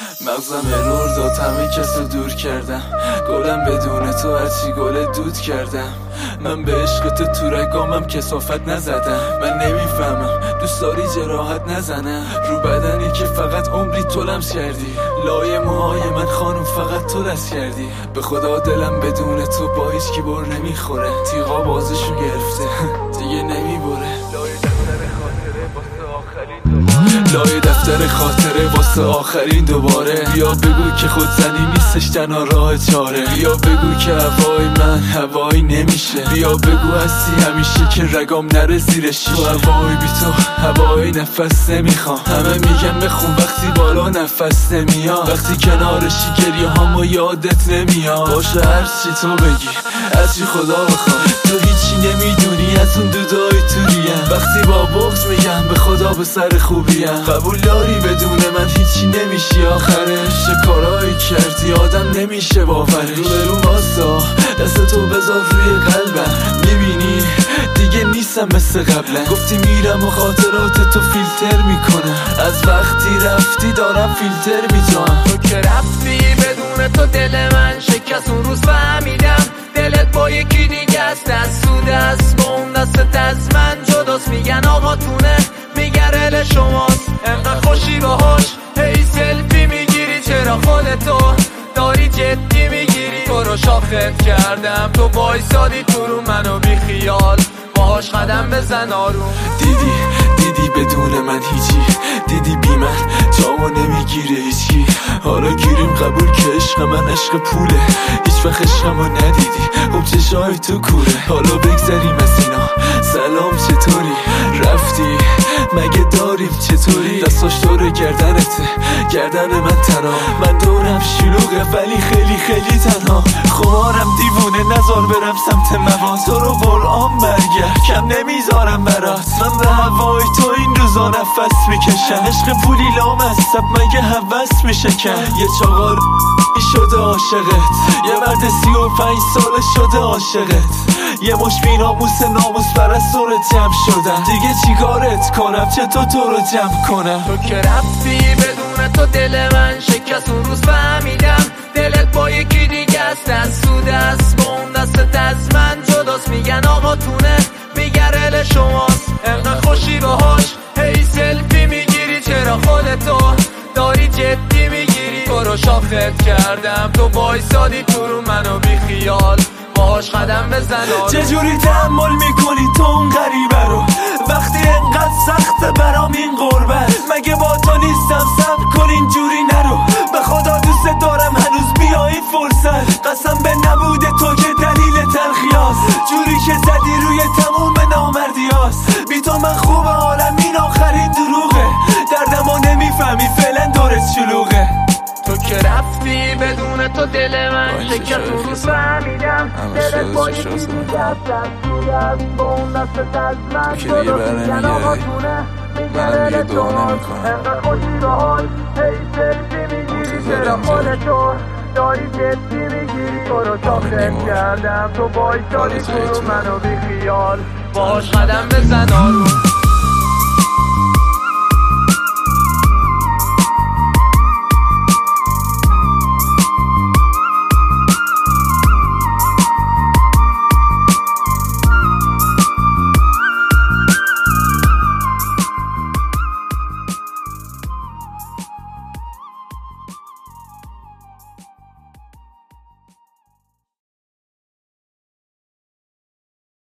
مغزم ارور داد، همه کسو دور کردم. گلم بدون تو هرچی گل دود کردم. من به عشق تو رگامم کثافت نزدم. من نمیفهمم دوست داری جراحت نزنم رو بدنی که فقط عمری تو لمس کردی. لای موهای من خانم فقط تو دست کردی. به خدا دلم بدون تو با هیچ کی بر نمیخوره. تیغا بازشو گرفته دیگه نمیبره. لای دفتر خاطره واسه آخرین دوباره. بیا بگو که خودزنی نیستش تنها راه چاره. بیا بگو که هوای من هوایی نمیشه. بیا بگو هستی همیشه که رگام نره زیر شیشه. تو هوای بی تو هوای نفس نمیخوام. همه میگن بخون وقتی بالا نفس نمیاد. وقتی کنارشی گریه هامو یادت نمیاد. باشه هرچی تو بگی هرچی خدا بخواد. تو هیچی نمیدونی از اون دودای توریم. وقتی با بغض میگم به خدا به سر خوبیم. قبول داری بدون من هیچی نمیشی. آخرش چه کارایی کردی آدم نمیشه باورش. رو واسا دست تو بذار روی قلبم. میبینی دیگه نیستم مثل قبلا. گفتی میرم و خاطرات تو فیلتر میکنم. از وقتی رفتی دارم فیلتر میجام. تو که رفتی بدون تو دل من شکست. اون روز فهمیدم دلت با یکی دیگه است. دست تو دست با اون دستت از من جداست. میگن آقا تونه میگه رل شماست. انقدر خوشی باهاش هی سلفی میگیری. چرا خودتو داری جدی میگیری؟ تو رو شاخت کردم تو وایسادی تو رو منو بی خیال باهاش قدم بزن آروم. دیدی بدون من هیچی. دیدی بی من جامو نمیگیره هیچکی. حالا گیریم قبول که عشق من عشق پوله. هیچ وقت عشقمو ندیدی خب چشای تو کوره. حالا بگذریم از اینا. سلام چطوری رفتی مگه داریم چطوری؟ دستاش دور گردنته گردن من تنها. من دورم شلوغه ولی خیلی خیلی تنها. خمارم دیوونه نزار برم سمت مواد. تو رو قرآن برگرد کم نمیذارم برات. من به هوای تو این روزا نفس میکشم. عشق پولی لامصب مگه هوس میشکن. یه چاقال شده عاشقت. یه مرد 35 ساله شده عاشقت. یه مش بیناموس ناموس پرستور جمع شدم. دیگه چیکارت کنم چطور تو رو جمع کنم؟ تو که رفتی بدون تو دل من شکست. اون روز فهمیدم دلت با یکی دیگه است. دست تو دست با اون دستت از من جداست. میگن آقا تونه میگه رل شماست. انقدر خوشی باهاش هی سلفی میگیری. چرا خودتو داری جدی میگیری؟ تو رو شاخت کردم تو وایسادی تو رو منو بی خیال باهاش قدم بزن آروم. چجوری تحمل میکنی تو اون غریبه رو وقتی انقدر سخته برام این غربت؟ مگه با تو نیستم صبر کن اینجوری نرو. به خدا دوست دارم هنوز بیایی فرصت. قسم به نبود تو که دلیل تلخیاست. جوری که زدی روی تموم نامردیاست. بی تو من خوبه حالم این آخرین دروغه. دردمو نمیفهمی فعلا دورت شلوغه. تو که رفتی بدون تو دل من شکست. اون روز فهمیدم دلت با یکی دیگه است. با اون دستت از من جداست. میگن آقا تونه میگه رل شماست. انقدر خوشی باهاش هی سلفی میگیری. چرا خودتو داری جدی میگیری؟ تو رو شاخت کردم تو وایسادی تو رو منو بی خیال باهاش قدم بزن آروم.